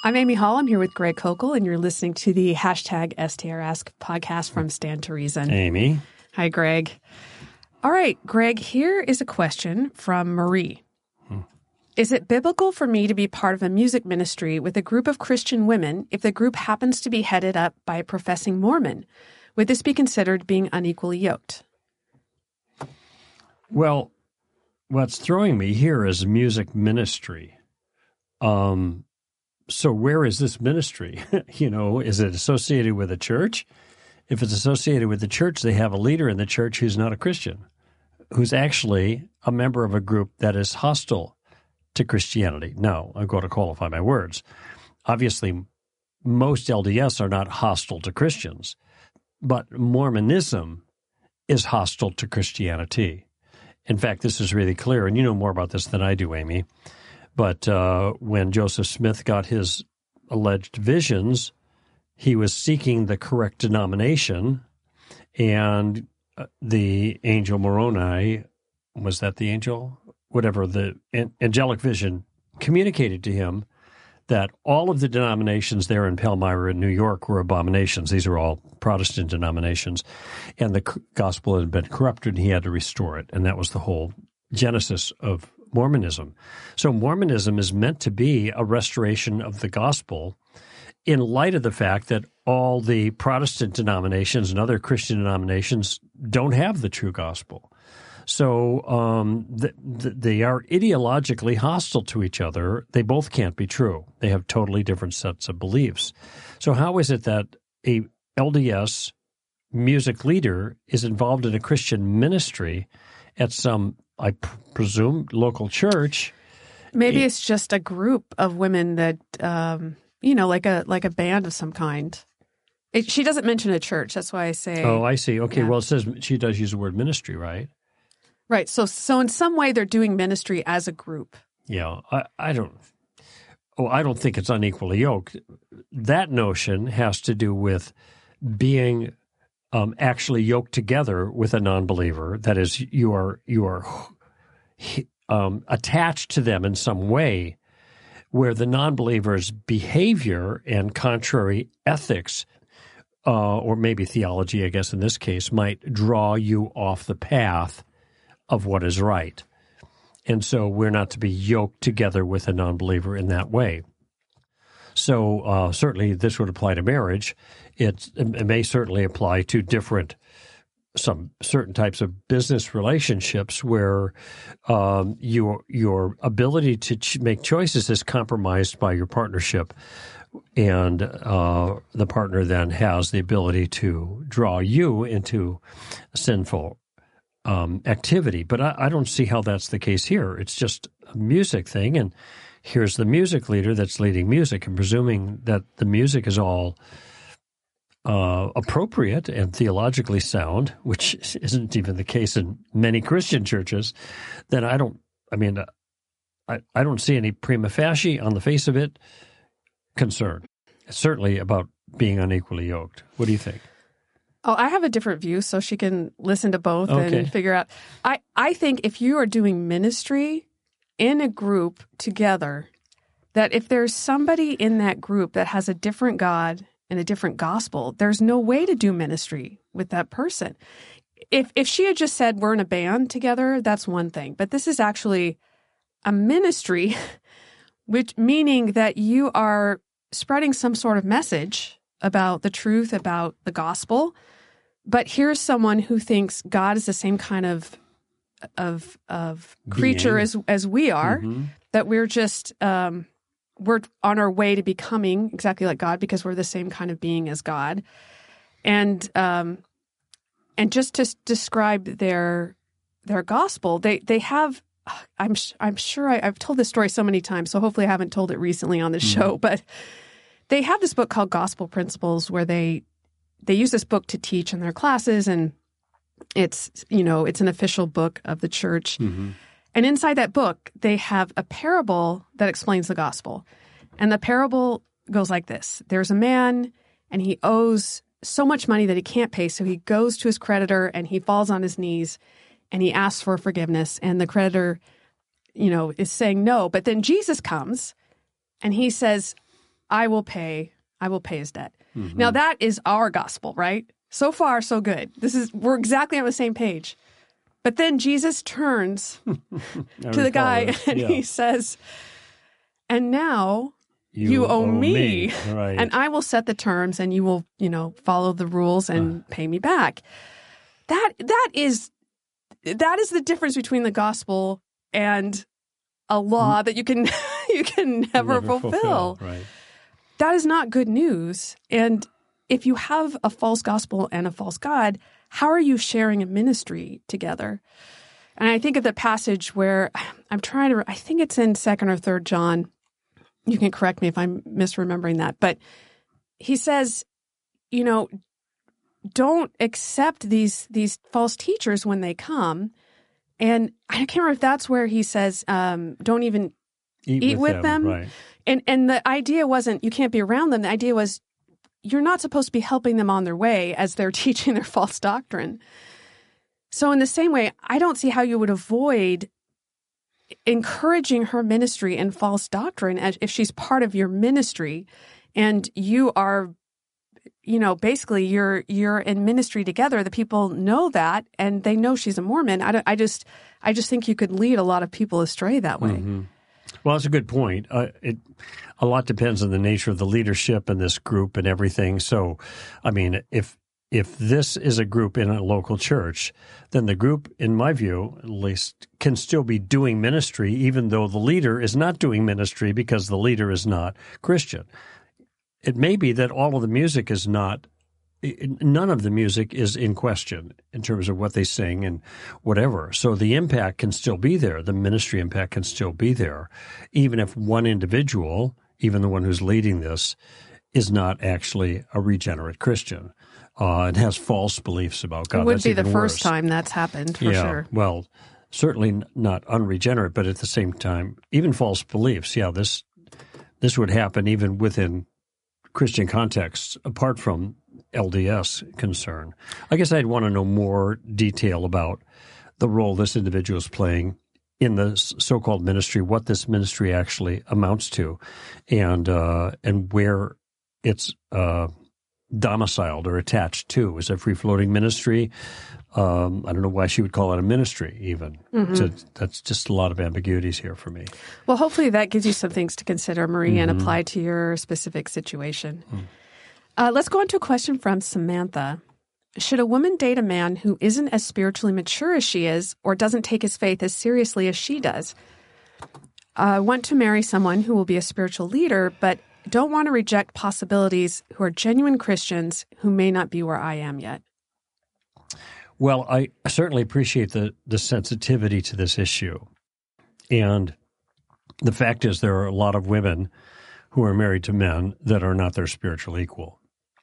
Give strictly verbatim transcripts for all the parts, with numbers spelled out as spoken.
I'm Amy Hall. I'm here with Greg Kokel, and you're listening to the hashtag S T R Ask podcast from Stand to Reason. Amy. Hi, Greg. All right, Greg, here is a question from Marie. Hmm. Is it biblical for me to be part of a music ministry with a group of Christian women if the group happens to be headed up by a professing Mormon? Would this be considered being unequally yoked? Well, what's throwing me here is music ministry. Um, so where is this ministry? you know, is it associated with a church? If it's associated with the church, they have a leader in the church who's not a Christian, who's actually a member of a group that is hostile to Christianity. Now, I'm going to qualify my words. Obviously, most L D S are not hostile to Christians, but Mormonism is hostile to Christianity. In fact, this is really clear, and you know more about this than I do, Amy. But uh, when Joseph Smith got his alleged visions, he was seeking the correct denomination, and uh, the angel Moroni, was that the angel? Whatever, the an- angelic vision communicated to him that all of the denominations there in Palmyra in New York were abominations. These are all Protestant denominations, and the c- gospel had been corrupted, and he had to restore it, and that was the whole genesis of Mormonism. So Mormonism is meant to be a restoration of the gospel in light of the fact that all the Protestant denominations and other Christian denominations don't have the true gospel. So um, th- th- they are ideologically hostile to each other. They both can't be true. They have totally different sets of beliefs. So how is it that a L D S music leader is involved in a Christian ministry at some, I pr- presume, local church? Maybe it's just a group of women that, um, you know, like a like a band of some kind. It, she doesn't mention a church. That's why I say. Oh, I see. Okay, yeah. well, it says she does use the word ministry, right? Right. So, so in some way, they're doing ministry as a group. Yeah, I, I don't. Oh, I don't think it's unequally yoked. That notion has to do with being um, actually yoked together with a non-believer. That is, you are you are um, attached to them in some way, where the non-believer's behavior and contrary ethics, uh, or maybe theology, I guess in this case, might draw you off the path of what is right. And so we're not to be yoked together with a non-believer in that way. So uh, certainly this would apply to marriage. It, it may certainly apply to different, some certain types of business relationships where um, your your ability to ch- make choices is compromised by your partnership, and uh, the partner then has the ability to draw you into sinful Um, activity. But I, I don't see how that's the case here. It's just a music thing, and here's the music leader that's leading music, and presuming that the music is all uh, appropriate and theologically sound, which isn't even the case in many Christian churches, then I don't, I mean, I, I don't see any prima facie on the face of it concern. It's certainly about being unequally yoked. What do you think? Oh, I have a different view, so she can listen to both okay. and figure out. I, I think if you are doing ministry in a group together, that if there's somebody in that group that has a different God and a different gospel, there's no way to do ministry with that person. If if she had just said we're in a band together, that's one thing. But this is actually a ministry, which meaning that you are spreading some sort of message about the truth, about the gospel. But here's someone who thinks God is the same kind of of of creature as as we are, mm-hmm. that we're just um, we're on our way to becoming exactly like God because we're the same kind of being as God, and um, and just to describe their their gospel, they they have. I'm I'm sure I, I've told this story so many times, so hopefully I haven't told it recently on the mm-hmm. show, but they have this book called Gospel Principles where they they use this book to teach in their classes, and it's, you know, it's an official book of the church. Mm-hmm. And inside that book, they have a parable that explains the gospel. And the parable goes like this. There's a man, and he owes so much money that he can't pay, so he goes to his creditor, and he falls on his knees, and he asks for forgiveness. And the creditor, you know, is saying no. But then Jesus comes, and he says, I will pay. I will pay his debt. Mm-hmm. Now that is our gospel, right? So far, so good. This is we're exactly on the same page. But then Jesus turns to the guy it. and yeah. he says, "And now you, You owe, owe me, me." Right. and I will set the terms, and you will, you know, follow the rules and Uh. pay me back." That that is that is the difference between the gospel and a law that you can you can never, Never fulfill. fulfill. Right. That is not good news. And if you have a false gospel and a false God, how are you sharing a ministry together? And I think of the passage where I'm trying to, I think it's in second or third John. You can correct me if I'm misremembering that. But he says, you know, don't accept these these false teachers when they come. And I can't remember if that's where he says, um, don't even Eat, eat with, with them. them. Right. And and the idea wasn't you can't be around them. The idea was you're not supposed to be helping them on their way as they're teaching their false doctrine. So in the same way, I don't see how you would avoid encouraging her ministry in false doctrine as if she's part of your ministry and you are, you know, basically you're you're in ministry together. The people know that and they know she's a Mormon. I, don't, I just I just think you could lead a lot of people astray that way. Mm-hmm. Well, that's a good point. Uh, it a lot depends on the nature of the leadership in this group and everything. So, I mean, if if this is a group in a local church, then the group, in my view, at least, can still be doing ministry, even though the leader is not doing ministry because the leader is not Christian. It may be that all of the music is not. None of the music is in question in terms of what they sing and whatever. So the impact can still be there. The ministry impact can still be there, even if one individual, even the one who's leading this, is not actually a regenerate Christian uh, and has false beliefs about God. It would That's be the even first worse. time that's happened, for yeah, sure. Well, certainly not unregenerate, but at the same time, even false beliefs. Yeah, this this would happen even within Christian contexts, apart from L D S concern. I guess I'd want to know more detail about the role this individual is playing in the so-called ministry, what this ministry actually amounts to, and uh, and where it's uh, domiciled or attached to. Is it a free-floating ministry? Um, I don't know why she would call it a ministry even. Mm-hmm. So that's just a lot of ambiguities here for me. Well, hopefully that gives you some things to consider, Marie, mm-hmm. and apply to your specific situation. Mm. Uh, let's go on to a question from Samantha. Should a woman date a man who isn't as spiritually mature as she is or doesn't take his faith as seriously as she does? I uh, want to marry someone who will be a spiritual leader, but don't want to reject possibilities who are genuine Christians who may not be where I am yet. Well, I certainly appreciate the, the sensitivity to this issue. And the fact is there are a lot of women who are married to men that are not their spiritual equal.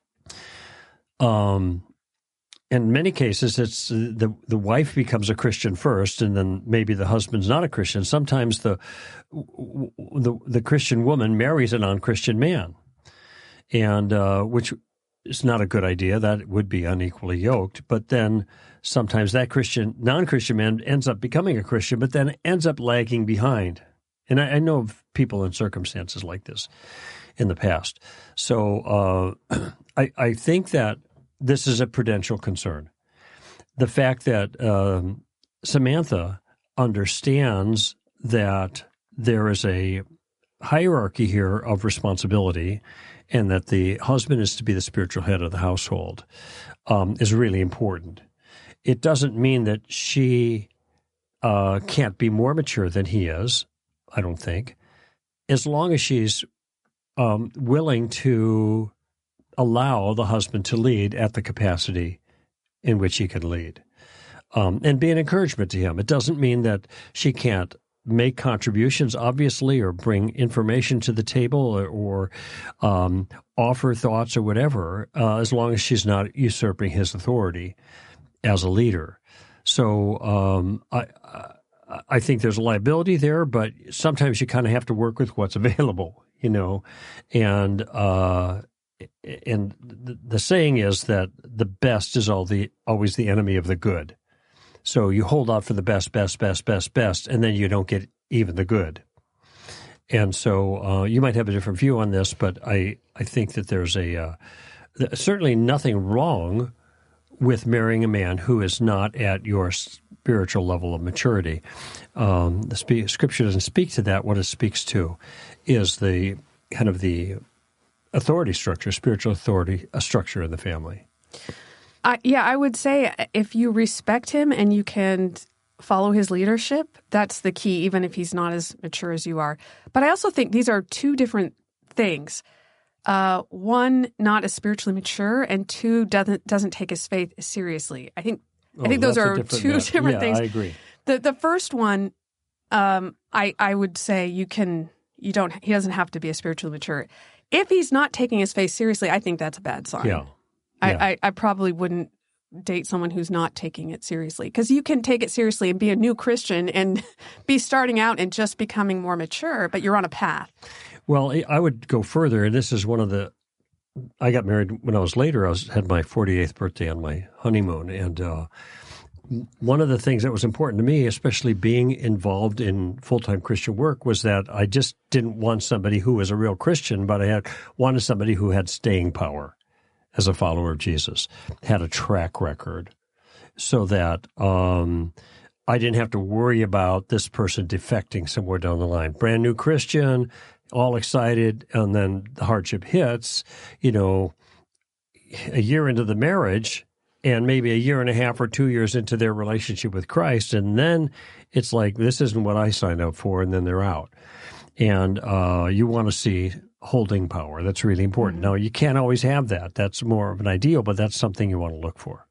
Um, in many cases, it's the the wife becomes a Christian first, and then maybe the husband's not a Christian. Sometimes the the, the Christian woman marries a non-Christian man, and uh, which is not a good idea. That would be unequally yoked. But then sometimes that Christian non-Christian man ends up becoming a Christian, but then ends up lagging behind. And I, I know of people in circumstances like this in the past. So uh, I, I think that this is a prudential concern. The fact that um, Samantha understands that there is a hierarchy here of responsibility and that the husband is to be the spiritual head of the household um, is really important. It doesn't mean that she uh, can't be more mature than he is, I don't think, as long as she's um, willing to allow the husband to lead at the capacity in which he can lead um, and be an encouragement to him. It doesn't mean that she can't make contributions, obviously, or bring information to the table or, or um, offer thoughts or whatever, uh, as long as she's not usurping his authority as a leader. So um, I, I think there's a liability there, but sometimes you kind of have to work with what's available, you know, and uh, and the, the saying is that the best is all the always the enemy of the good. So you hold out for the best, best, best, best, best, and then you don't get even the good. And so uh, you might have a different view on this, but I, I think that there's a uh, certainly nothing wrong with marrying a man who is not at your spiritual level of maturity. Um, the spe- Scripture doesn't speak to that. What it speaks to is the kind of the authority structure, spiritual authority a structure in the family. Uh, yeah, I would say if you respect him and you can follow his leadership, that's the key, even if he's not as mature as you are. But I also think these are two different things. Uh, one, not as spiritually mature, and two, doesn't doesn't take his faith seriously. I think Oh, I think those are different two matter. different yeah, things. I agree. The the first one, um, I I would say you can you don't he doesn't have to be a spiritually mature. If he's not taking his faith seriously, I think that's a bad sign. Yeah. I, yeah. I, I probably wouldn't date someone who's not taking it seriously, because you can take it seriously and be a new Christian and be starting out and just becoming more mature, but you're on a path. Well, I would go further, and this is one of the. I got married when I was later. I was, had my forty-eighth birthday on my honeymoon, and uh, one of the things that was important to me, especially being involved in full-time Christian work, was that I just didn't want somebody who was a real Christian, but I had wanted somebody who had staying power as a follower of Jesus, had a track record, so that um, I didn't have to worry about this person defecting somewhere down the line. Brand new Christian, all excited, and then the hardship hits, you know, a year into the marriage and maybe a year and a half or two years into their relationship with Christ, and then it's like, this isn't what I signed up for, and then they're out. And uh, you want to see holding power. That's really important. Mm-hmm. Now, you can't always have that. That's more of an ideal, but that's something you want to look for.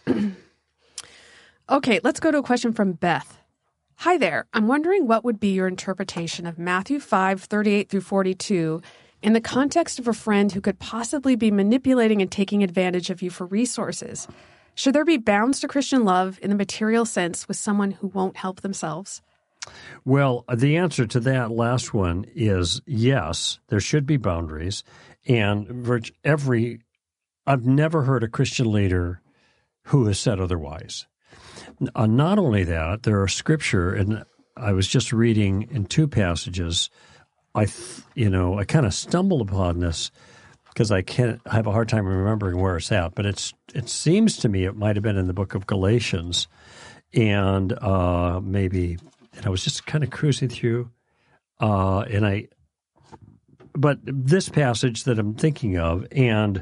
Okay, let's go to a question from Beth. Hi there. I'm wondering what would be your interpretation of Matthew five, thirty-eight through forty-two in the context of a friend who could possibly be manipulating and taking advantage of you for resources. Should there be bounds to Christian love in the material sense with someone who won't help themselves? Well, the answer to that last one is yes, there should be boundaries. And every, I've never heard a Christian leader who has said otherwise. Uh, not only that, there are scripture, and I was just reading in two passages. I, th- you know, I kind of stumbled upon this because I can't. I have a hard time remembering where it's at. But it's. It seems to me it might have been in the book of Galatians, and uh, maybe. And I was just kind of cruising through, uh, and I. But this passage that I'm thinking of, and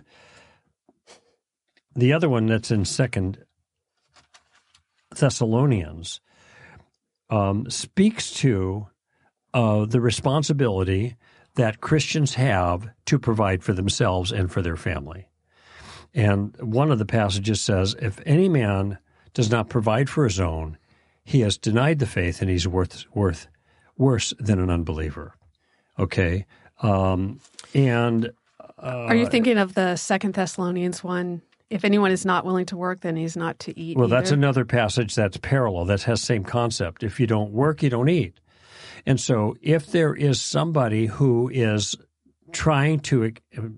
the other one that's in Second Thessalonians, um, speaks to uh, the responsibility that Christians have to provide for themselves and for their family. And one of the passages says, if any man does not provide for his own, he has denied the faith and he's worth, worth worse than an unbeliever. Okay? Um, and uh, Are you thinking of the Second Thessalonians one? If anyone is not willing to work, then he's not to eat. Well, either. That's another passage that's parallel, that has the same concept. If you don't work, you don't eat. And so if there is somebody who is trying to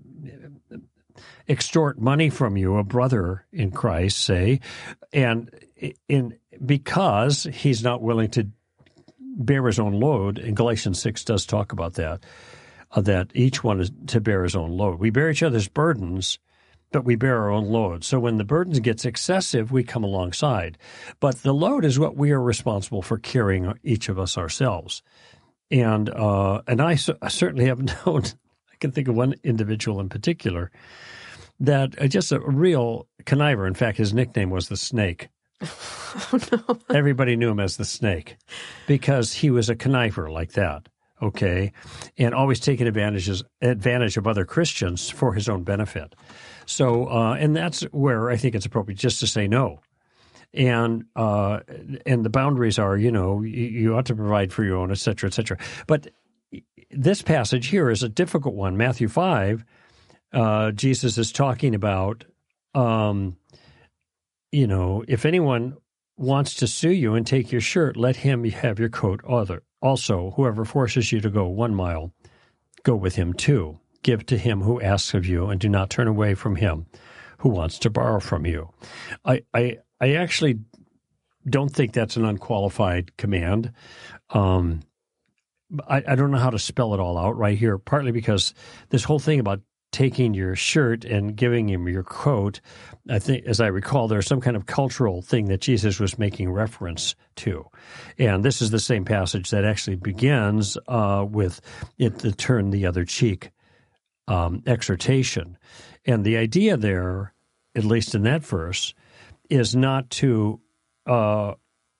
extort money from you, a brother in Christ, say, and in because he's not willing to bear his own load, and Galatians six does talk about that, uh, that each one is to bear his own load. We bear each other's burdens, but we bear our own load. So when the burden gets excessive, we come alongside. But the load is what we are responsible for carrying, each of us ourselves. And uh, and I, I certainly have known, I can think of one individual in particular, that uh, just a real conniver. In fact, his nickname was the Snake. Oh, no. Everybody knew him as the Snake because he was a conniver like that. Okay, and always taking advantages advantage of other Christians for his own benefit. So, uh, and that's where I think it's appropriate just to say no. And uh, and the boundaries are, you know, you, you ought to provide for your own, et cetera, et cetera. But this passage here is a difficult one. Matthew five, uh, Jesus is talking about, um, you know, if anyone wants to sue you and take your shirt, let him have your coat other. Also, whoever forces you to go one mile, go with him two. Give to him who asks of you, and do not turn away from him who wants to borrow from you. I I, I actually don't think that's an unqualified command. Um, I, I don't know how to spell it all out right here, partly because this whole thing about taking your shirt and giving him your coat, I think, as I recall, there's some kind of cultural thing that Jesus was making reference to. And this is the same passage that actually begins uh, with it, the turn the other cheek um, exhortation. And the idea there, at least in that verse, is not to uh,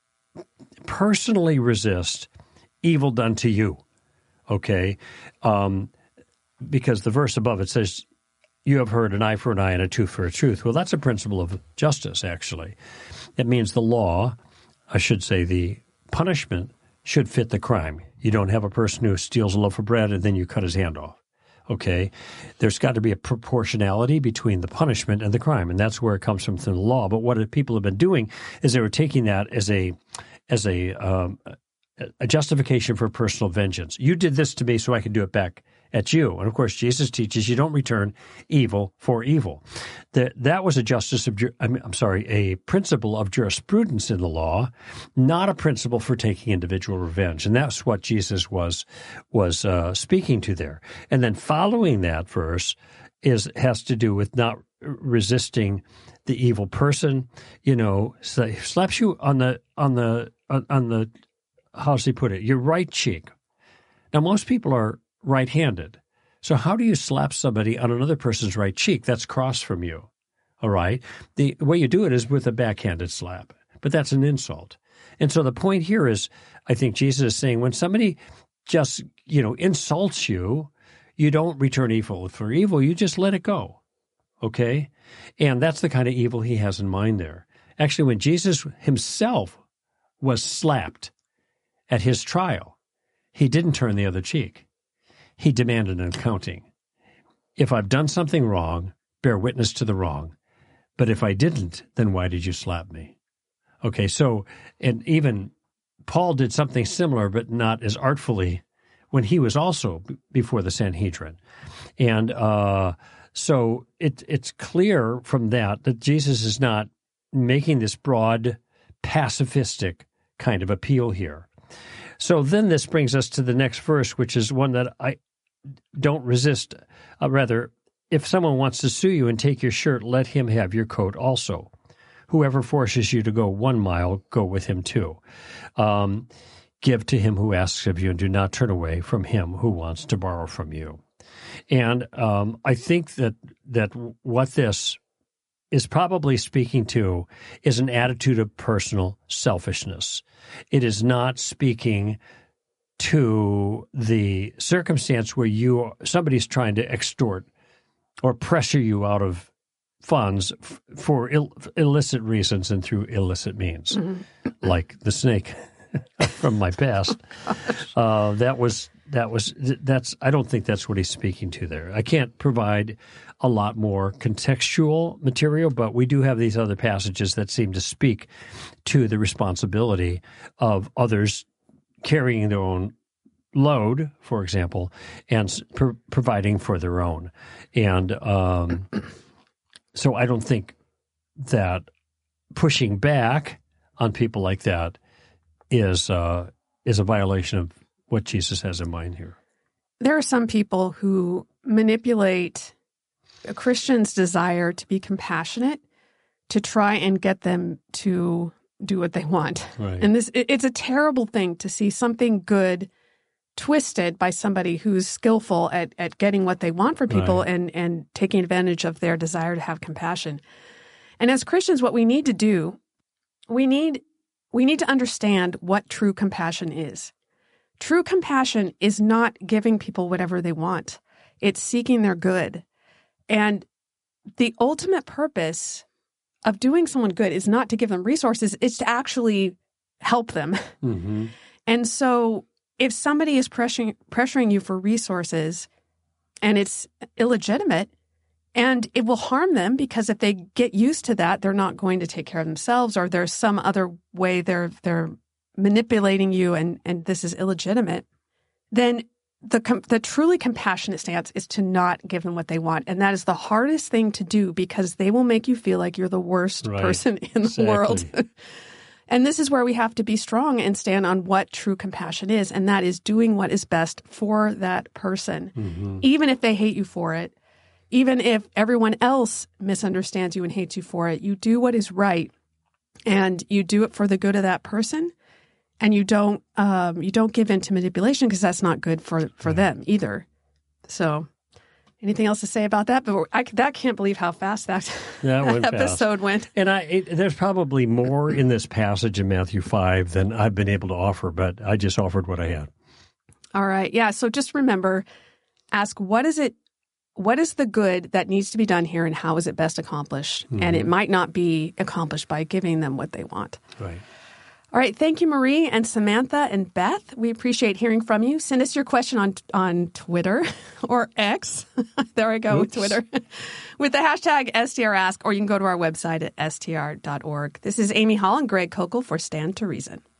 personally resist evil done to you, okay? Um Because the verse above it says, you have heard an eye for an eye and a tooth for a tooth. Well, that's a principle of justice, actually. It means the law, I should say the punishment, should fit the crime. You don't have a person who steals a loaf of bread and then you cut his hand off, okay? There's got to be a proportionality between the punishment and the crime, and that's where it comes from through the law. But what people have been doing is they were taking that as a as a um, a justification for personal vengeance. You did this to me so I can do it back at you. And, of course, Jesus teaches you don't return evil for evil. That that was a justice of, I mean, I'm sorry, a principle of jurisprudence in the law, not a principle for taking individual revenge. And that's what Jesus was was uh, speaking to there. And then following that verse is has to do with not resisting the evil person. You know, slaps you on the on the on the how does he put it? Your right cheek. Now, most people are right-handed. So how do you slap somebody on another person's right cheek? That's cross from you, all right? The way you do it is with a backhanded slap, but that's an insult. And so the point here is, I think Jesus is saying, when somebody just, you know, insults you, you don't return evil for evil. You just let it go, okay? And that's the kind of evil he has in mind there. Actually, when Jesus himself was slapped at his trial, he didn't turn the other cheek. He demanded an accounting. If I've done something wrong, bear witness to the wrong. But if I didn't, then why did you slap me? Okay, so, and even Paul did something similar, but not as artfully, when he was also b- before the Sanhedrin. And uh, so it, it's clear from that that Jesus is not making this broad, pacifistic kind of appeal here. So then this brings us to the next verse, which is one that I don't resist. Uh, rather, if someone wants to sue you and take your shirt, let him have your coat also. Whoever forces you to go one mile, go with him too. Um, give to him who asks of you, and do not turn away from him who wants to borrow from you. And um, I think that that what this is probably speaking to is an attitude of personal selfishness. It is not speaking to the circumstance where you somebody's trying to extort or pressure you out of funds f- for Ill, illicit reasons and through illicit means, mm-hmm. like the snake from my past. Uh, that was that was that's. I don't think that's what he's speaking to there. I can't provide a lot more contextual material, but we do have these other passages that seem to speak to the responsibility of others carrying their own load, for example, and pro- providing for their own. And um, so I don't think that pushing back on people like that is uh, is a violation of what Jesus has in mind here. There are some people who manipulate a Christian's desire to be compassionate to try and get them to do what they want. Right. And this it's a terrible thing to see something good twisted by somebody who's skillful at, at getting what they want for people, right. and, and taking advantage of their desire to have compassion. And as Christians, what we need to do, we need we need to understand what true compassion is. True compassion is not giving people whatever they want. It's seeking their good. And the ultimate purpose of doing someone good is not to give them resources, it's to actually help them. Mm-hmm. And so if somebody is pressuring, pressuring you for resources and it's illegitimate and it will harm them, because if they get used to that, they're not going to take care of themselves, or there's some other way they're they're manipulating you and, and this is illegitimate, then the com- the truly compassionate stance is to not give them what they want. And that is the hardest thing to do, because they will make you feel like you're the worst right. person in the exactly. world. And this is where we have to be strong and stand on what true compassion is, and that is doing what is best for that person, mm-hmm. even if they hate you for it, even if everyone else misunderstands you and hates you for it. You do what is right, and you do it for the good of that person, and you don't um, you don't give in to manipulation because that's not good for, for right. them either. So anything else to say about that? But I that can't believe how fast that, that, went that episode fast. went. And I it, there's probably more in this passage in Matthew five than I've been able to offer, but I just offered what I had. All right. Yeah. So just remember, ask what is it, what is the good that needs to be done here and how is it best accomplished? Mm-hmm. And it might not be accomplished by giving them what they want. Right. All right. Thank you, Marie and Samantha and Beth. We appreciate hearing from you. Send us your question on on Twitter or X. There I go, Oops. Twitter. With the hashtag S T R Ask, or you can go to our website at S T R dot org. This is Amy Hall and Greg Kokel for Stand to Reason.